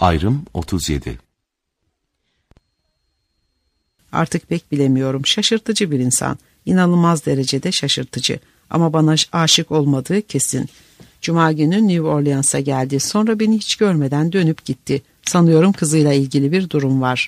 Ayrım 37. Artık pek bilemiyorum. Şaşırtıcı bir insan. İnanılmaz derecede şaşırtıcı. Ama bana aşık olmadığı kesin. Cuma günü New Orleans'a geldi. Sonra beni hiç görmeden dönüp gitti. Sanıyorum kızıyla ilgili bir durum var.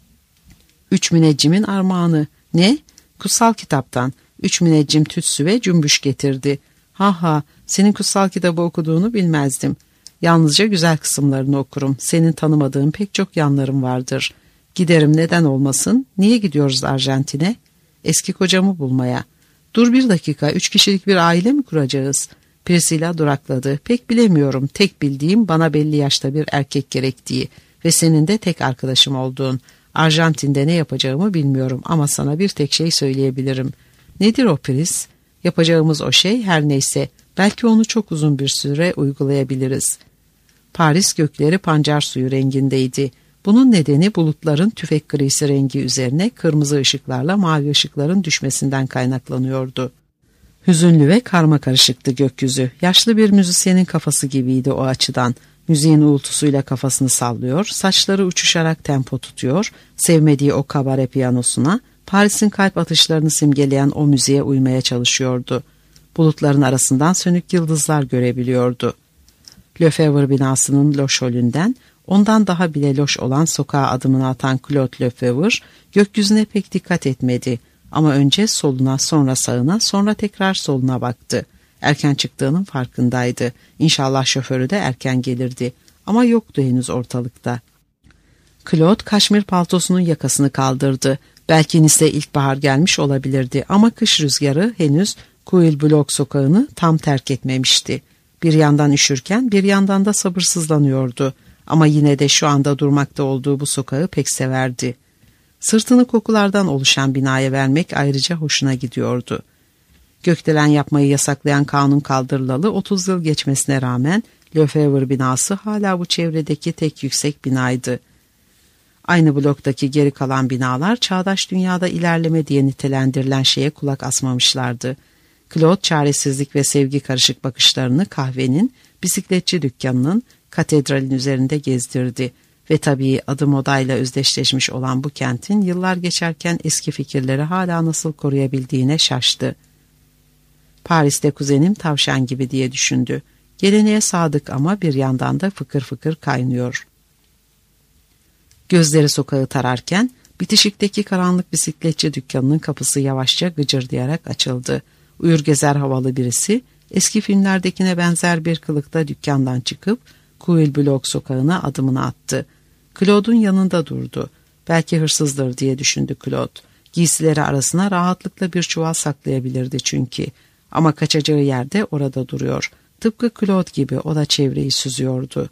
3 müneccimin armağanı. Ne? Kutsal kitaptan. 3 müneccim tütsü ve cümbüş getirdi. Ha ha, senin kutsal kitabı okuduğunu bilmezdim. Yalnızca güzel kısımlarını okurum. Senin tanımadığın pek çok yanlarım vardır. Giderim, neden olmasın. Niye gidiyoruz Arjantin'e? Eski kocamı bulmaya. Dur bir dakika, 3 kişilik bir aile mi kuracağız? Priscilla durakladı. Pek bilemiyorum. Tek bildiğim bana belli yaşta bir erkek gerektiği ve senin de tek arkadaşım olduğun. Arjantin'de ne yapacağımı bilmiyorum ama sana bir tek şey söyleyebilirim. Nedir o Pris? Yapacağımız o şey her neyse. Belki onu çok uzun bir süre uygulayabiliriz. Paris gökleri pancar suyu rengindeydi. Bunun nedeni bulutların tüfek grisi rengi üzerine kırmızı ışıklarla mavi ışıkların düşmesinden kaynaklanıyordu. Hüzünlü ve karmakarışıktı gökyüzü. Yaşlı bir müzisyenin kafası gibiydi o açıdan. Müziğin uğultusuyla kafasını sallıyor, saçları uçuşarak tempo tutuyor, sevmediği o kabare piyanosuna, Paris'in kalp atışlarını simgeleyen o müziğe uymaya çalışıyordu. Bulutların arasından sönük yıldızlar görebiliyordu. Lefebvre binasının loş holünden, ondan daha bile loş olan sokağa adımını atan Claude Lefebvre, gökyüzüne pek dikkat etmedi. Ama önce soluna, sonra sağına, sonra tekrar soluna baktı. Erken çıktığının farkındaydı. İnşallah şoförü de erken gelirdi. Ama yoktu henüz ortalıkta. Claude kaşmir paltosunun yakasını kaldırdı. Belki Nice ilkbahar gelmiş olabilirdi ama kış rüzgarı henüz Kuil Block sokağını tam terk etmemişti. Bir yandan üşürken bir yandan da sabırsızlanıyordu. Ama yine de şu anda durmakta olduğu bu sokağı pek severdi. Sırtını kokulardan oluşan binaya vermek ayrıca hoşuna gidiyordu. Gökdelen yapmayı yasaklayan kanun kaldırılalı 30 yıl geçmesine rağmen Lefebvre binası hala bu çevredeki tek yüksek binaydı. Aynı bloktaki geri kalan binalar çağdaş dünyada ilerleme diye nitelendirilen şeye kulak asmamışlardı. Claude çaresizlik ve sevgi karışık bakışlarını kahvenin, bisikletçi dükkanının, katedralin üzerinde gezdirdi ve tabii adı modayla özdeşleşmiş olan bu kentin yıllar geçerken eski fikirleri hala nasıl koruyabildiğine şaştı. Paris'te kuzenim tavşan gibi diye düşündü. Geleneğe sadık ama bir yandan da fıkır fıkır kaynıyor. Gözleri sokağı tararken bitişikteki karanlık bisikletçi dükkanının kapısı yavaşça gıcırdayarak açıldı. Uyur gezer havalı birisi eski filmlerdekine benzer bir kılıkta dükkandan çıkıp Kuil Block sokağına adımını attı. Claude'un yanında durdu. Belki hırsızdır diye düşündü Claude. Giysileri arasına rahatlıkla bir çuval saklayabilirdi çünkü. Ama kaçacağı yerde orada duruyor. Tıpkı Claude gibi o da çevreyi süzüyordu.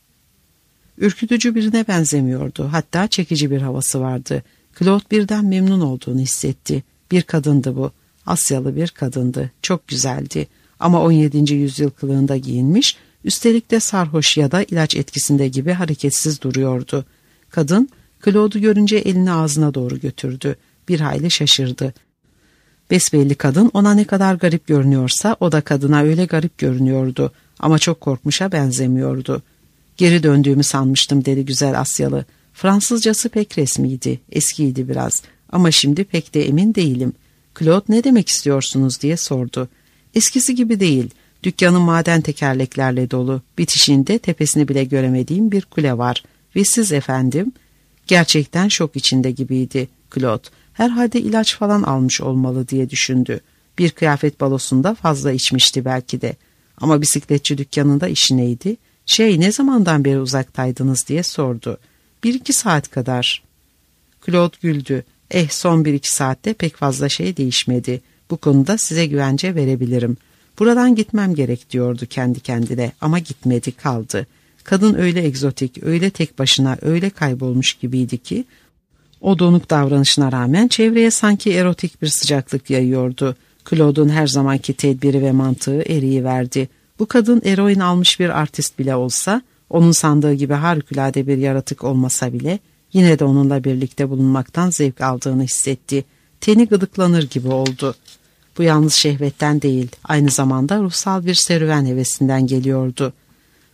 Ürkütücü birine benzemiyordu. Hatta çekici bir havası vardı. Claude birden memnun olduğunu hissetti. Bir kadındı bu. Asyalı bir kadındı. Çok güzeldi. Ama 17. yüzyıl kılığında giyinmiş, üstelik de sarhoş ya da ilaç etkisinde gibi hareketsiz duruyordu. Kadın, Claude'u görünce elini ağzına doğru götürdü. Bir hayli şaşırdı. Besbelli kadın ona ne kadar garip görünüyorsa o da kadına öyle garip görünüyordu. Ama çok korkmuşa benzemiyordu. Geri döndüğümü sanmıştım dedi güzel Asyalı. Fransızcası pek resmiydi, eskiydi biraz. Ama şimdi pek de emin değilim. Claude ne demek istiyorsunuz diye sordu. Eskisi gibi değil. Dükkanın maden tekerleklerle dolu. Bitişinde tepesini bile göremediğim bir kule var. Ve siz efendim? Gerçekten şok içinde gibiydi Claude. Herhalde ilaç falan almış olmalı diye düşündü. Bir kıyafet balosunda fazla içmişti belki de. Ama bisikletçi dükkanında işi neydi? Ne zamandan beri uzaktaydınız diye sordu. 1-2 saat kadar. Claude güldü. Son 1-2 saatte pek fazla şey değişmedi. Bu konuda size güvence verebilirim. Buradan gitmem gerek diyordu kendi kendine ama gitmedi, kaldı. Kadın öyle egzotik, öyle tek başına, öyle kaybolmuş gibiydi ki o donuk davranışına rağmen çevreye sanki erotik bir sıcaklık yayıyordu. Claude'un her zamanki tedbiri ve mantığı eriyiverdi. Bu kadın eroin almış bir artist bile olsa, onun sandığı gibi harikulade bir yaratık olmasa bile yine de onunla birlikte bulunmaktan zevk aldığını hissetti. Teni gıdıklanır gibi oldu. Bu yalnız şehvetten değil, aynı zamanda ruhsal bir serüven hevesinden geliyordu.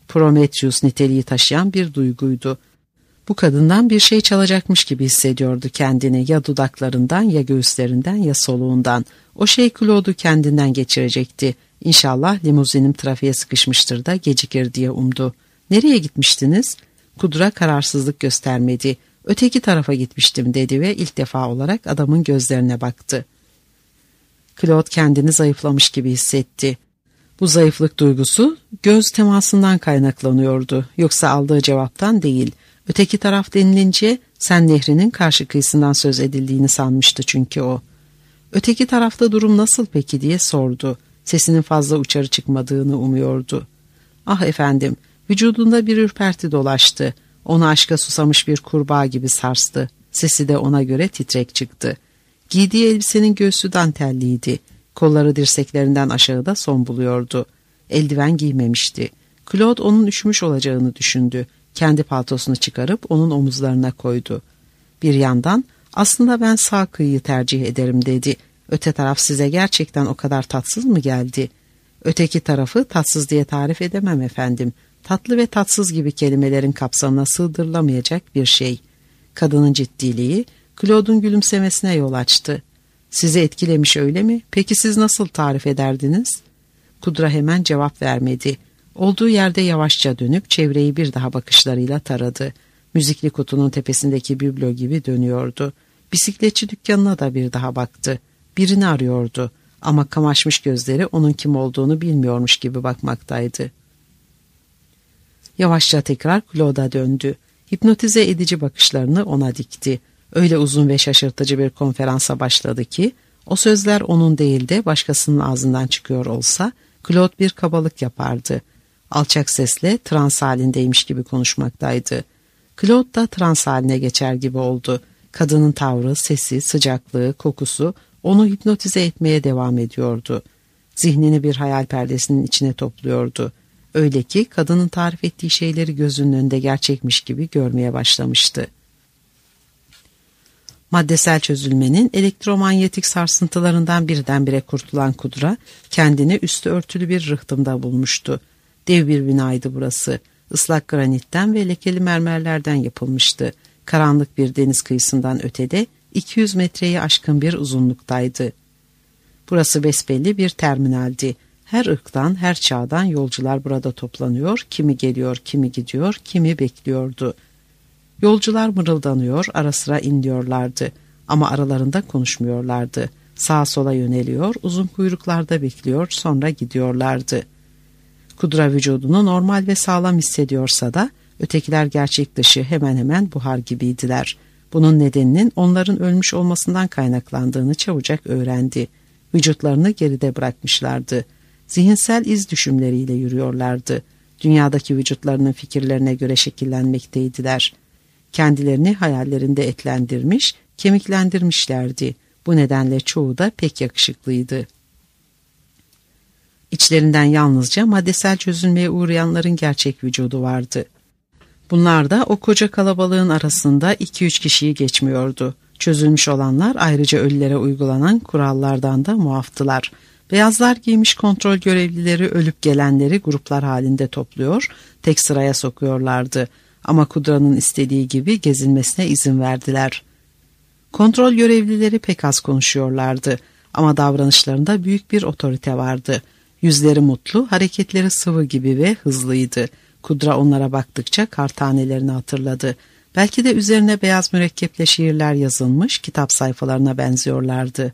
Prometheus niteliği taşıyan bir duyguydu. Bu kadından bir şey çalacakmış gibi hissediyordu kendini, ya dudaklarından ya göğüslerinden ya soluğundan. O şey Claude'u kendinden geçirecekti. İnşallah limuzinim trafiğe sıkışmıştır da gecikir diye umdu. Nereye gitmiştiniz? Kudra kararsızlık göstermedi. Öteki tarafa gitmiştim dedi ve ilk defa olarak adamın gözlerine baktı. Claude kendini zayıflamış gibi hissetti. Bu zayıflık duygusu göz temasından kaynaklanıyordu. Yoksa aldığı cevaptan değil. Öteki taraf denilince Sen Nehri'nin karşı kıyısından söz edildiğini sanmıştı çünkü o. Öteki tarafta durum nasıl peki diye sordu. Sesinin fazla uçarı çıkmadığını umuyordu. Ah efendim, vücudunda bir ürperti dolaştı. Onu aşka susamış bir kurbağa gibi sarstı. Sesi de ona göre titrek çıktı. Giydiği elbisenin göğsü dantelliydi. Kolları dirseklerinden aşağıda son buluyordu. Eldiven giymemişti. Claude onun üşümüş olacağını düşündü. Kendi paltosunu çıkarıp onun omuzlarına koydu. Bir yandan aslında ben sağ kıyıyı tercih ederim dedi. Öte taraf size gerçekten o kadar tatsız mı geldi? Öteki tarafı tatsız diye tarif edemem efendim. Tatlı ve tatsız gibi kelimelerin kapsamına sığdırılamayacak bir şey. Kadının ciddiliği Claude'un gülümsemesine yol açtı. Sizi etkilemiş öyle mi? Peki siz nasıl tarif ederdiniz? Kudra hemen cevap vermedi. Olduğu yerde yavaşça dönüp çevreyi bir daha bakışlarıyla taradı. Müzikli kutunun tepesindeki biblo gibi dönüyordu. Bisikletçi dükkanına da bir daha baktı. Birini arıyordu ama kamaşmış gözleri onun kim olduğunu bilmiyormuş gibi bakmaktaydı. Yavaşça tekrar Claude'a döndü. Hipnotize edici bakışlarını ona dikti. Öyle uzun ve şaşırtıcı bir konferansa başladı ki o sözler onun değil de başkasının ağzından çıkıyor olsa Claude bir kabalık yapardı. Alçak sesle trans halindeymiş gibi konuşmaktaydı. Claude da trans haline geçer gibi oldu. Kadının tavrı, sesi, sıcaklığı, kokusu onu hipnotize etmeye devam ediyordu. Zihnini bir hayal perdesinin içine topluyordu. Öyle ki kadının tarif ettiği şeyleri gözünün önünde gerçekmiş gibi görmeye başlamıştı. Maddesel çözülmenin elektromanyetik sarsıntılarından birdenbire kurtulan Kudra kendini üstü örtülü bir rıhtımda bulmuştu. Dev bir binaydı burası. Islak granitten ve lekeli mermerlerden yapılmıştı. Karanlık bir deniz kıyısından ötede 200 metreyi aşkın bir uzunluktaydı. Burası besbelli bir terminaldi. Her ırktan, her çağdan yolcular burada toplanıyor, kimi geliyor, kimi gidiyor, kimi bekliyordu. Yolcular mırıldanıyor, ara sıra inliyorlardı ama aralarında konuşmuyorlardı. Sağa sola yöneliyor, uzun kuyruklarda bekliyor, sonra gidiyorlardı. Kudra vücudunu normal ve sağlam hissediyorsa da ötekiler gerçek dışı hemen hemen buhar gibiydiler. Bunun nedeninin onların ölmüş olmasından kaynaklandığını çabucak öğrendi. Vücutlarını geride bırakmışlardı. Zihinsel iz düşümleriyle yürüyorlardı. Dünyadaki vücutlarının fikirlerine göre şekillenmekteydiler. Kendilerini hayallerinde etlendirmiş, kemiklendirmişlerdi. Bu nedenle çoğu da pek yakışıklıydı. İçlerinden yalnızca maddesel çözülmeye uğrayanların gerçek vücudu vardı. Bunlar da o koca kalabalığın arasında 2-3 kişiyi geçmiyordu. Çözülmüş olanlar ayrıca ölülere uygulanan kurallardan da muaftılar. Beyazlar giymiş kontrol görevlileri ölüp gelenleri gruplar halinde topluyor, tek sıraya sokuyorlardı. Ama Kudra'nın istediği gibi gezinmesine izin verdiler. Kontrol görevlileri pek az konuşuyorlardı ama davranışlarında büyük bir otorite vardı. Yüzleri mutlu, hareketleri sıvı gibi ve hızlıydı. Kudra onlara baktıkça kar tanelerini hatırladı. Belki de üzerine beyaz mürekkeple şiirler yazılmış kitap sayfalarına benziyorlardı.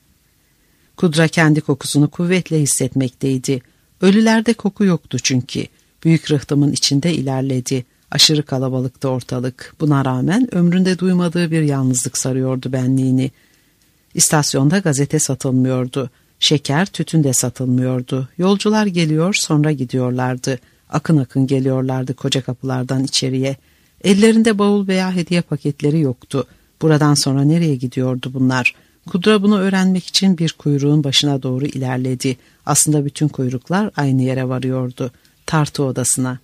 Kudra kendi kokusunu kuvvetle hissetmekteydi. Ölülerde koku yoktu çünkü. Büyük rıhtımın içinde ilerledi. Aşırı kalabalıktı ortalık. Buna rağmen ömründe duymadığı bir yalnızlık sarıyordu benliğini. İstasyonda gazete satılmıyordu. Şeker, tütün de satılmıyordu. Yolcular geliyor, sonra gidiyorlardı. Akın akın geliyorlardı koca kapılardan içeriye. Ellerinde bavul veya hediye paketleri yoktu. Buradan sonra nereye gidiyordu bunlar? Kudra bunu öğrenmek için bir kuyruğun başına doğru ilerledi. Aslında bütün kuyruklar aynı yere varıyordu. Tartı odasına.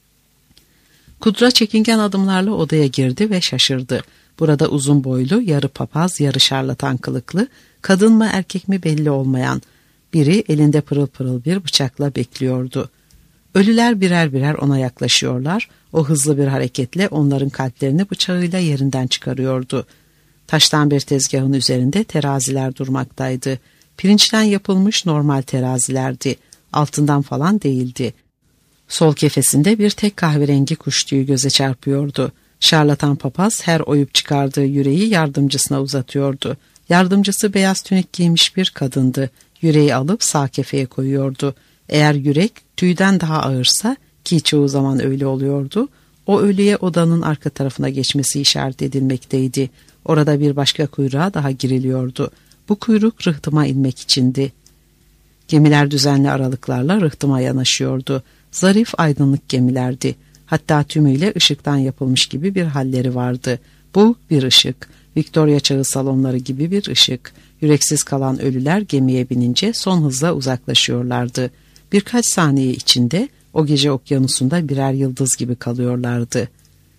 Kudra çekingen adımlarla odaya girdi ve şaşırdı. Burada uzun boylu, yarı papaz, yarı şarlatan kılıklı, kadın mı erkek mi belli olmayan biri elinde pırıl pırıl bir bıçakla bekliyordu. Ölüler birer birer ona yaklaşıyorlar. O hızlı bir hareketle onların kalplerini bıçağıyla yerinden çıkarıyordu. Taştan bir tezgahın üzerinde teraziler durmaktaydı. Pirinçten yapılmış normal terazilerdi. Altından falan değildi. Sol kefesinde bir tek kahverengi kuş tüyü göze çarpıyordu. Şarlatan papaz her oyup çıkardığı yüreği yardımcısına uzatıyordu. Yardımcısı beyaz tünik giymiş bir kadındı. Yüreği alıp sağ kefeye koyuyordu. Eğer yürek tüyden daha ağırsa, ki çoğu zaman öyle oluyordu, o ölüye odanın arka tarafına geçmesi işaret edilmekteydi. Orada bir başka kuyruğa daha giriliyordu. Bu kuyruk rıhtıma inmek içindi. Gemiler düzenli aralıklarla rıhtıma yanaşıyordu. Zarif aydınlık gemilerdi. Hatta tümüyle ışıktan yapılmış gibi bir halleri vardı. Bu bir ışık. Victoria çağı salonları gibi bir ışık. Yüreksiz kalan ölüler gemiye binince son hızla uzaklaşıyorlardı. Birkaç saniye içinde o gece okyanusunda birer yıldız gibi kalıyorlardı.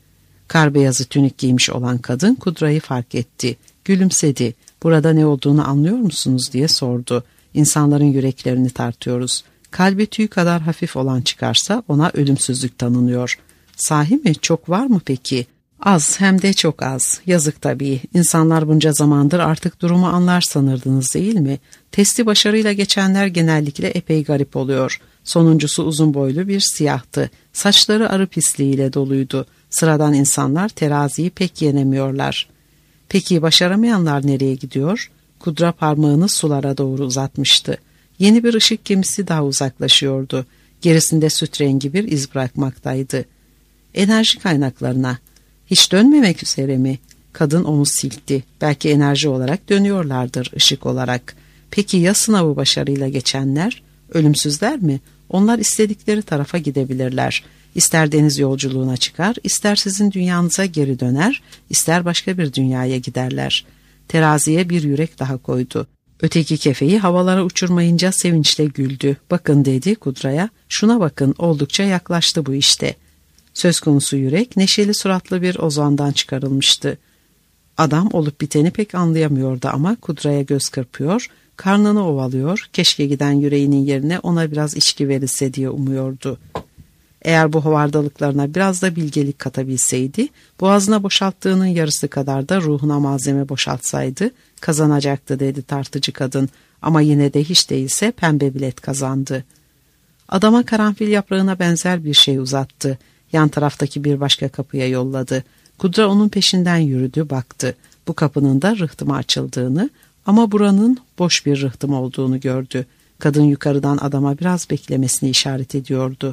Kar beyazı tünik giymiş olan kadın Kudra'yı fark etti. Gülümsedi. "Burada ne olduğunu anlıyor musunuz?" diye sordu. "İnsanların yüreklerini tartıyoruz. Kalbi tüy kadar hafif olan çıkarsa ona ölümsüzlük tanınıyor." "Sahi mi? Çok var mı peki?" "Az, hem de çok az. Yazık tabii. İnsanlar bunca zamandır artık durumu anlar sanırdınız değil mi? Testi başarıyla geçenler genellikle epey garip oluyor. Sonuncusu uzun boylu bir siyahtı. Saçları arı pisliğiyle doluydu. Sıradan insanlar teraziyi pek yenemiyorlar." "Peki başaramayanlar nereye gidiyor?" Kudra parmağını sulara doğru uzatmıştı. Yeni bir ışık gemisi daha uzaklaşıyordu. Gerisinde süt rengi bir iz bırakmaktaydı. "Enerji kaynaklarına." "Hiç dönmemek üzere mi?" Kadın omuz silkti. "Belki enerji olarak dönüyorlardır, ışık olarak." "Peki ya sınavı başarıyla geçenler? Ölümsüzler mi? Onlar istedikleri tarafa gidebilirler. İster deniz yolculuğuna çıkar, ister sizin dünyanıza geri döner, ister başka bir dünyaya giderler." Teraziye bir yürek daha koydu. Öteki kefeyi havalara uçurmayınca sevinçle güldü. "Bakın," dedi Kudra'ya, "şuna bakın, oldukça yaklaştı bu işte." Söz konusu yürek neşeli suratlı bir ozandan çıkarılmıştı. Adam olup biteni pek anlayamıyordu ama Kudra'ya göz kırpıyor, karnını ovalıyor, keşke giden yüreğinin yerine ona biraz içki verilse diye umuyordu. Eğer bu havardalıklarına biraz da bilgelik katabilseydi, boğazına boşalttığının yarısı kadar da ruhuna malzeme boşaltsaydı kazanacaktı, dedi tartıcı kadın. Ama yine de hiç değilse pembe bilet kazandı. Adama karanfil yaprağına benzer bir şey uzattı. Yan taraftaki bir başka kapıya yolladı. Kudra onun peşinden yürüdü, baktı. Bu kapının da rıhtıma açıldığını ama buranın boş bir rıhtım olduğunu gördü. Kadın yukarıdan adama biraz beklemesini işaret ediyordu.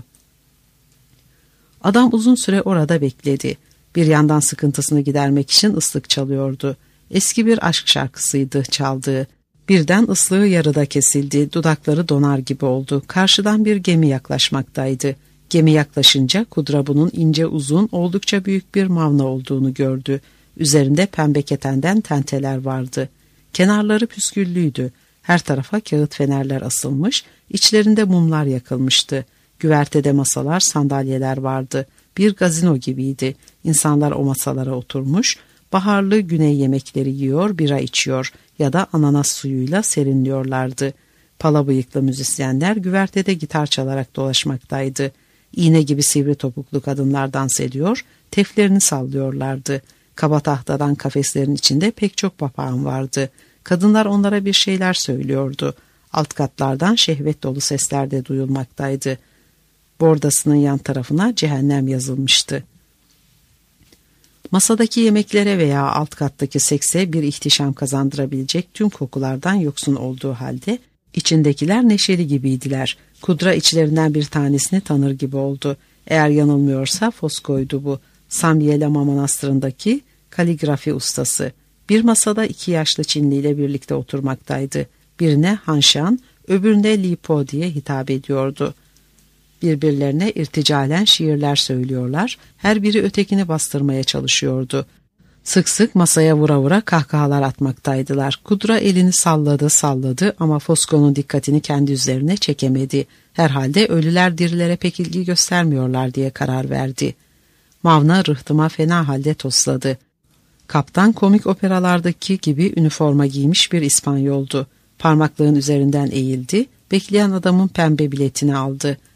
Adam uzun süre orada bekledi. Bir yandan sıkıntısını gidermek için ıslık çalıyordu. Eski bir aşk şarkısıydı çaldığı. Birden ıslığı yarıda kesildi. Dudakları donar gibi oldu. Karşıdan bir gemi yaklaşmaktaydı. Gemi yaklaşınca Kudra bunun ince uzun, oldukça büyük bir mavna olduğunu gördü. Üzerinde pembe ketenden tenteler vardı. Kenarları püsküllüydü. Her tarafa kağıt fenerler asılmış, içlerinde mumlar yakılmıştı. Güvertede masalar, sandalyeler vardı. Bir gazino gibiydi. İnsanlar o masalara oturmuş, baharlı güney yemekleri yiyor, bira içiyor ya da ananas suyuyla serinliyorlardı. Pala bıyıklı müzisyenler güvertede gitar çalarak dolaşmaktaydı. İğne gibi sivri topuklu kadınlar dans ediyor, teflerini sallıyorlardı. Kaba tahtadan kafeslerin içinde pek çok papağan vardı. Kadınlar onlara bir şeyler söylüyordu. Alt katlardan şehvet dolu sesler de duyulmaktaydı. Bordasının yan tarafına cehennem yazılmıştı. Masadaki yemeklere veya alt kattaki sekse bir ihtişam kazandırabilecek tüm kokulardan yoksun olduğu halde içindekiler neşeli gibiydiler. Kudra içlerinden bir tanesini tanır gibi oldu. Eğer yanılmıyorsa Fosco'ydu bu. Samyelama Manastırı'ndaki kaligrafi ustası. Bir masada 2 yaşlı Çinli ile birlikte oturmaktaydı. Birine Hanshan, öbürüne Li Po diye hitap ediyordu. Birbirlerine irticalen şiirler söylüyorlar, her biri ötekini bastırmaya çalışıyordu. Sık sık masaya vura vura kahkahalar atmaktaydılar. Kudra elini salladı ama Fosco'nun dikkatini kendi üzerine çekemedi. Herhalde ölüler dirilere pek ilgi göstermiyorlar diye karar verdi. Mavna rıhtıma fena halde tosladı. Kaptan komik operalardaki gibi üniforma giymiş bir İspanyoldu. Parmaklığın üzerinden eğildi, bekleyen adamın pembe biletini aldı.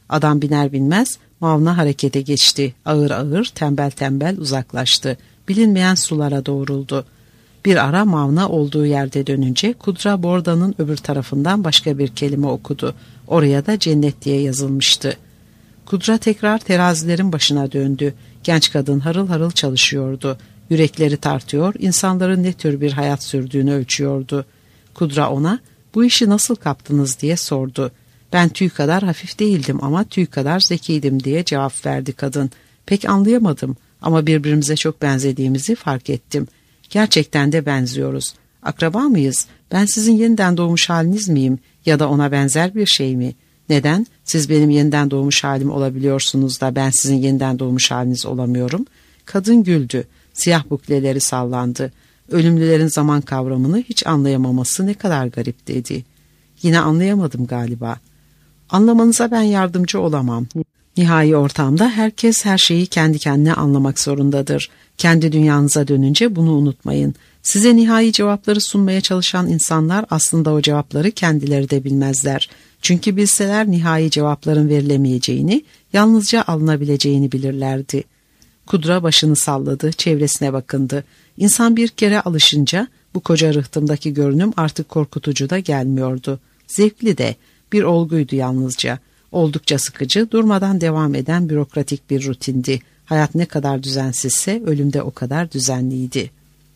Adam biner binmez Mavna harekete geçti. Ağır ağır, tembel tembel uzaklaştı. Bilinmeyen sulara doğruldu. Bir ara Mavna olduğu yerde dönünce Kudra bordanın öbür tarafından başka bir kelime okudu. Oraya da cennet diye yazılmıştı. Kudra tekrar terazilerin başına döndü. Genç kadın harıl harıl çalışıyordu. Yürekleri tartıyor, insanların ne tür bir hayat sürdüğünü ölçüyordu. Kudra ona, "Bu işi nasıl kaptınız?" diye sordu. "Ben tüy kadar hafif değildim ama tüy kadar zekiydim," diye cevap verdi kadın. "Pek anlayamadım ama birbirimize çok benzediğimizi fark ettim. Gerçekten de benziyoruz. Akraba mıyız? Ben sizin yeniden doğmuş haliniz miyim ya da ona benzer bir şey mi? Neden? Siz benim yeniden doğmuş halim olabiliyorsunuz da ben sizin yeniden doğmuş haliniz olamıyorum." Kadın güldü. Siyah bukleleri sallandı. Ölümlülerin zaman kavramını hiç anlayamaması ne kadar garip dedi. "Yine anlayamadım galiba." "Anlamanıza ben yardımcı olamam. Nihai ortamda herkes her şeyi kendi kendine anlamak zorundadır. Kendi dünyanıza dönünce bunu unutmayın. Size nihai cevapları sunmaya çalışan insanlar aslında o cevapları kendileri de bilmezler. Çünkü bilseler nihai cevapların verilemeyeceğini, yalnızca alınabileceğini bilirlerdi." Kudra başını salladı, çevresine bakındı. İnsan bir kere alışınca bu koca rıhtımdaki görünüm artık korkutucu da gelmiyordu. Zevkli de, bir olguydu yalnızca. Oldukça sıkıcı, durmadan devam eden bürokratik bir rutindi. Hayat ne kadar düzensizse ölüm de o kadar düzenliydi.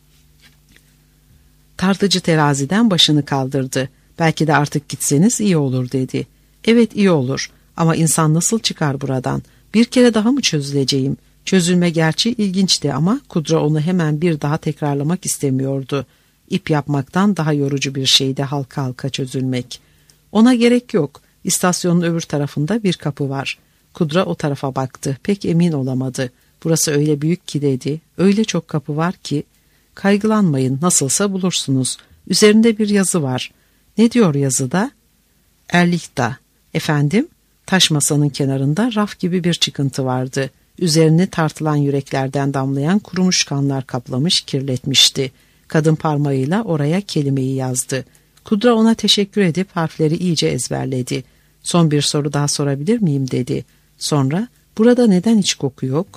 Tartıcı teraziden başını kaldırdı. "Belki de artık gitseniz iyi olur," dedi. "Evet, iyi olur ama insan nasıl çıkar buradan? Bir kere daha mı çözüleceğim?" Çözülme gerçi ilginçti ama Kudra onu hemen bir daha tekrarlamak istemiyordu. İp yapmaktan daha yorucu bir şeydi halka halka çözülmek. "Ona gerek yok. İstasyonun öbür tarafında bir kapı var." Kudra o tarafa baktı. Pek emin olamadı. "Burası öyle büyük ki," dedi. "Öyle çok kapı var ki." "Kaygılanmayın, nasılsa bulursunuz. Üzerinde bir yazı var." "Ne diyor yazıda?" "Erlichta." "Efendim?" Taş masanın kenarında raf gibi bir çıkıntı vardı. Üzerini tartılan yüreklerden damlayan kurumuş kanlar kaplamış, kirletmişti. Kadın parmağıyla oraya kelimeyi yazdı. Kudra ona teşekkür edip harfleri iyice ezberledi. "Son bir soru daha sorabilir miyim?" dedi. Sonra, "Burada neden hiç koku yok?"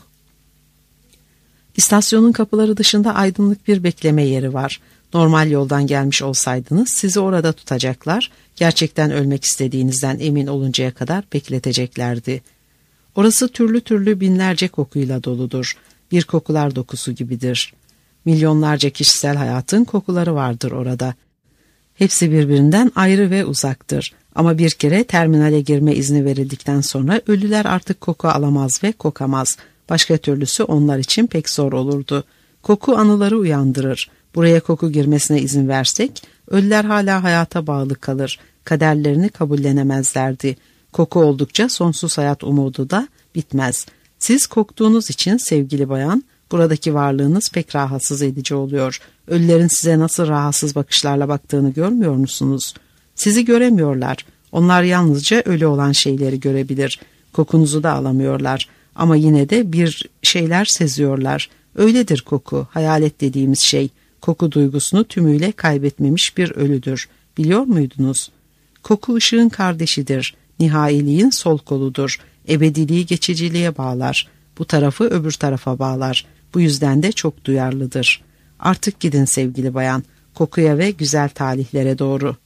"İstasyonun kapıları dışında aydınlık bir bekleme yeri var. Normal yoldan gelmiş olsaydınız sizi orada tutacaklar, gerçekten ölmek istediğinizden emin oluncaya kadar bekleteceklerdi. Orası türlü türlü binlerce kokuyla doludur. Bir kokular dokusu gibidir. Milyonlarca kişisel hayatın kokuları vardır orada. Hepsi birbirinden ayrı ve uzaktır. Ama bir kere terminale girme izni verildikten sonra ölüler artık koku alamaz ve kokamaz. Başka türlüsü onlar için pek zor olurdu. Koku anıları uyandırır. Buraya koku girmesine izin versek, ölüler hala hayata bağlı kalır. Kaderlerini kabullenemezlerdi. Koku oldukça sonsuz hayat umudu da bitmez. Siz koktuğunuz için sevgili bayan, buradaki varlığınız pek rahatsız edici oluyor. Ölülerin size nasıl rahatsız bakışlarla baktığını görmüyor musunuz? Sizi göremiyorlar. Onlar yalnızca ölü olan şeyleri görebilir. Kokunuzu da alamıyorlar. Ama yine de bir şeyler seziyorlar. Öyledir koku, hayalet dediğimiz şey. Koku duygusunu tümüyle kaybetmemiş bir ölüdür. Biliyor muydunuz? Koku ışığın kardeşidir. Nihailiğin sol koludur. Ebediliği geçiciliğe bağlar. Bu tarafı öbür tarafa bağlar. Bu yüzden de çok duyarlıdır. Artık gidin sevgili bayan. Kokuya ve güzel talihlere doğru.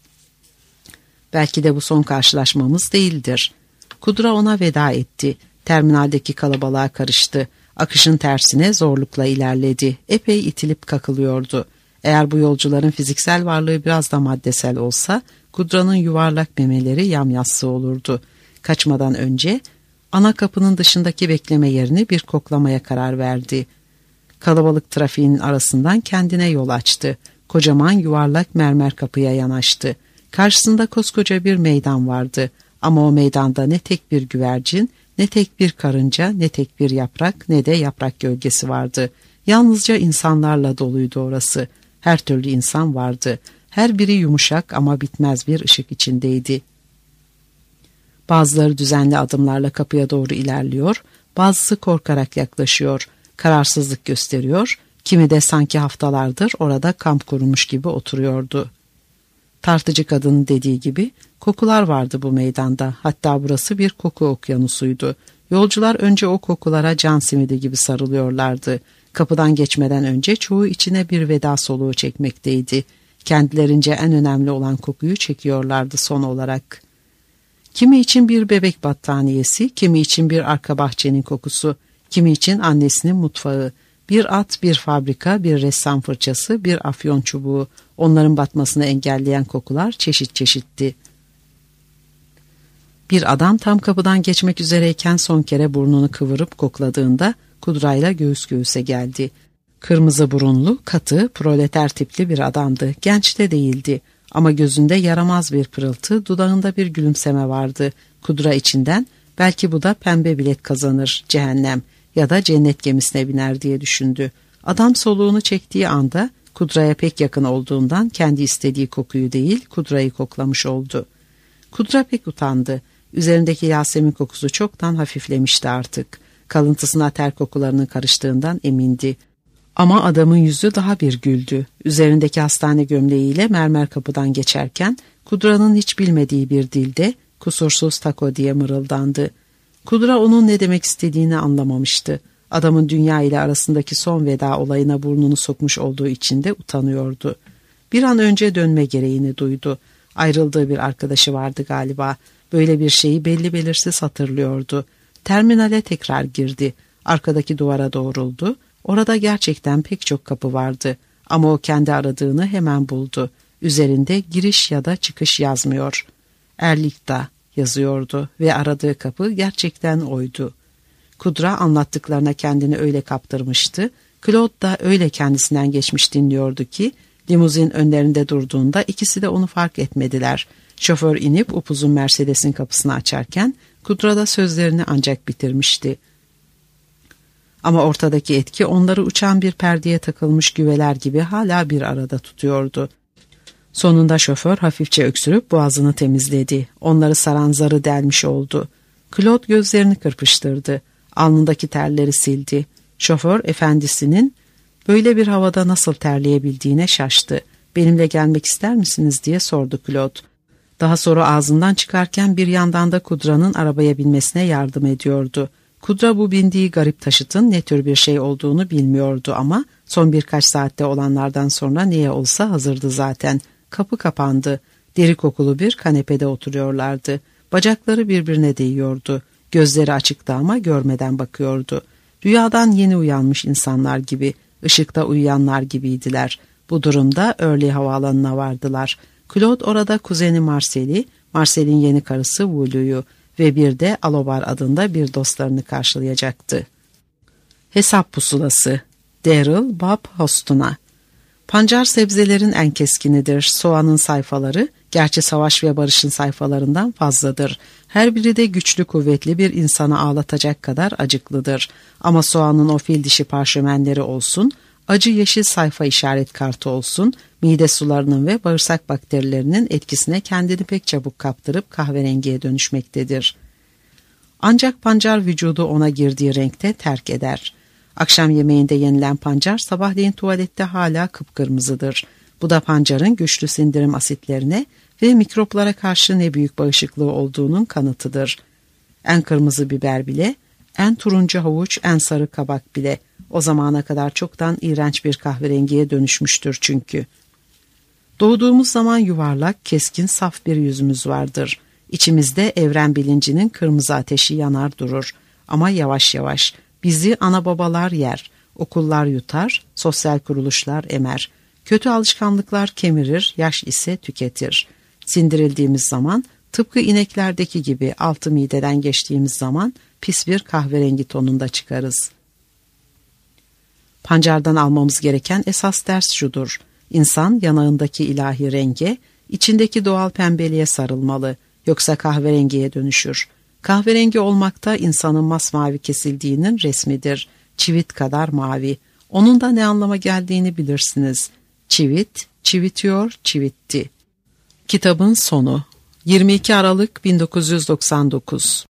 Belki de bu son karşılaşmamız değildir. Kudra ona veda etti. Terminaldeki kalabalığa karıştı. Akışın tersine zorlukla ilerledi. Epey itilip kakılıyordu. Eğer bu yolcuların fiziksel varlığı biraz da maddesel olsa, Kudra'nın yuvarlak memeleri yamyassı olurdu. Kaçmadan önce ana kapının dışındaki bekleme yerini bir koklamaya karar verdi. Kalabalık trafiğinin arasından kendine yol açtı. Kocaman yuvarlak mermer kapıya yanaştı. Karşısında koskoca bir meydan vardı. Ama o meydanda ne tek bir güvercin, ne tek bir karınca, ne tek bir yaprak, ne de yaprak gölgesi vardı. Yalnızca insanlarla doluydu orası. Her türlü insan vardı. Her biri yumuşak ama bitmez bir ışık içindeydi. Bazıları düzenli adımlarla kapıya doğru ilerliyor, bazısı korkarak yaklaşıyor, kararsızlık gösteriyor, kimi de sanki haftalardır orada kamp kurmuş gibi oturuyordu. Tartıcı kadının dediği gibi kokular vardı bu meydanda. Hatta burası bir koku okyanusuydu. Yolcular önce o kokulara can simidi gibi sarılıyorlardı. Kapıdan geçmeden önce çoğu içine bir veda soluğu çekmekteydi. Kendilerince en önemli olan kokuyu çekiyorlardı son olarak. Kimi için bir bebek battaniyesi, kimi için bir arka bahçenin kokusu, kimi için annesinin mutfağı, bir at, bir fabrika, bir ressam fırçası, bir afyon çubuğu. Onların batmasını engelleyen kokular çeşit çeşitti. Bir adam tam kapıdan geçmek üzereyken son kere burnunu kıvırıp kokladığında Kudra'yla göğüs göğüse geldi. Kırmızı burunlu, katı, proleter tipli bir adamdı. Genç de değildi ama gözünde yaramaz bir pırıltı, dudağında bir gülümseme vardı. Kudra içinden belki bu da pembe bilet kazanır, cehennem ya da cennet gemisine biner diye düşündü. Adam soluğunu çektiği anda Kudra'ya pek yakın olduğundan kendi istediği kokuyu değil Kudra'yı koklamış oldu. Kudra pek utandı. Üzerindeki Yasemin kokusu çoktan hafiflemişti artık. Kalıntısına ter kokularının karıştığından emindi. Ama adamın yüzü daha bir güldü. Üzerindeki hastane gömleğiyle mermer kapıdan geçerken Kudra'nın hiç bilmediği bir dilde kusursuz tako diye mırıldandı. Kudra onun ne demek istediğini anlamamıştı. Adamın dünya ile arasındaki son veda olayına burnunu sokmuş olduğu için de utanıyordu. Bir an önce dönme gereğini duydu. Ayrıldığı bir arkadaşı vardı galiba. Böyle bir şeyi belli belirsiz hatırlıyordu. Terminale tekrar girdi. Arkadaki duvara doğruldu. Orada gerçekten pek çok kapı vardı. Ama o kendi aradığını hemen buldu. Üzerinde giriş ya da çıkış yazmıyor. Erlik'ta yazıyordu ve aradığı kapı gerçekten oydu. Kudra anlattıklarına kendini öyle kaptırmıştı. Claude da öyle kendisinden geçmiş dinliyordu ki limuzin önlerinde durduğunda ikisi de onu fark etmediler. Şoför inip upuzun Mercedes'in kapısını açarken Kudra da sözlerini ancak bitirmişti. Ama ortadaki etki onları uçan bir perdeye takılmış güveler gibi hala bir arada tutuyordu. Sonunda şoför hafifçe öksürüp boğazını temizledi. Onları saran zarı delmiş oldu. Claude gözlerini kırpıştırdı. Alnındaki terleri sildi. Şoför efendisinin böyle bir havada nasıl terleyebildiğine şaştı. "Benimle gelmek ister misiniz?" diye sordu Claude. Daha sonra ağzından çıkarken bir yandan da Kudra'nın arabaya binmesine yardım ediyordu. Kudra bu bindiği garip taşıtın ne tür bir şey olduğunu bilmiyordu ama son birkaç saatte olanlardan sonra neye olsa hazırdı zaten. Kapı kapandı. Deri kokulu bir kanepede oturuyorlardı. Bacakları birbirine değiyordu. Gözleri açıktı ama görmeden bakıyordu. Rüyadan yeni uyanmış insanlar gibi, ışıkta uyuyanlar gibiydiler. Bu durumda Early havaalanına vardılar. Claude orada kuzeni Marcel'in yeni karısı Wulu'yu ve bir de Alobar adında bir dostlarını karşılayacaktı. Hesap pusulası. Daryl Bob Hostun'a. Pancar sebzelerin en keskinidir. Soğanın sayfaları, gerçi Savaş ve Barış'ın sayfalarından fazladır. Her biri de güçlü kuvvetli bir insanı ağlatacak kadar acıklıdır. Ama soğanın o fil dişi parşömenleri olsun, acı yeşil sayfa işaret kartı olsun, mide sularının ve bağırsak bakterilerinin etkisine kendini pek çabuk kaptırıp kahverengiye dönüşmektedir. Ancak pancar vücudu ona girdiği renkte terk eder. Akşam yemeğinde yenilen pancar sabahleyin tuvalette hala kıpkırmızıdır. Bu da pancarın güçlü sindirim asitlerine ve mikroplara karşı ne büyük bağışıklığı olduğunun kanıtıdır. En kırmızı biber bile, en turuncu havuç, en sarı kabak bile o zamana kadar çoktan iğrenç bir kahverengiye dönüşmüştür çünkü. Doğduğumuz zaman yuvarlak, keskin, saf bir yüzümüz vardır. İçimizde evren bilincinin kırmızı ateşi yanar durur. Ama yavaş yavaş bizi ana babalar yer, okullar yutar, sosyal kuruluşlar emer. Kötü alışkanlıklar kemirir, yaş ise tüketir. Sindirildiğimiz zaman tıpkı ineklerdeki gibi altı mideden geçtiğimiz zaman pis bir kahverengi tonunda çıkarız. Pancardan almamız gereken esas ders şudur. İnsan yanağındaki ilahi renge, içindeki doğal pembeliğe sarılmalı. Yoksa kahverengiye dönüşür. Kahverengi olmakta insanın masmavi kesildiğinin resmidir. Çivit kadar mavi. Onun da ne anlama geldiğini bilirsiniz. Çivit, çivitiyor, çivitti. Kitabın sonu. 22 Aralık 1999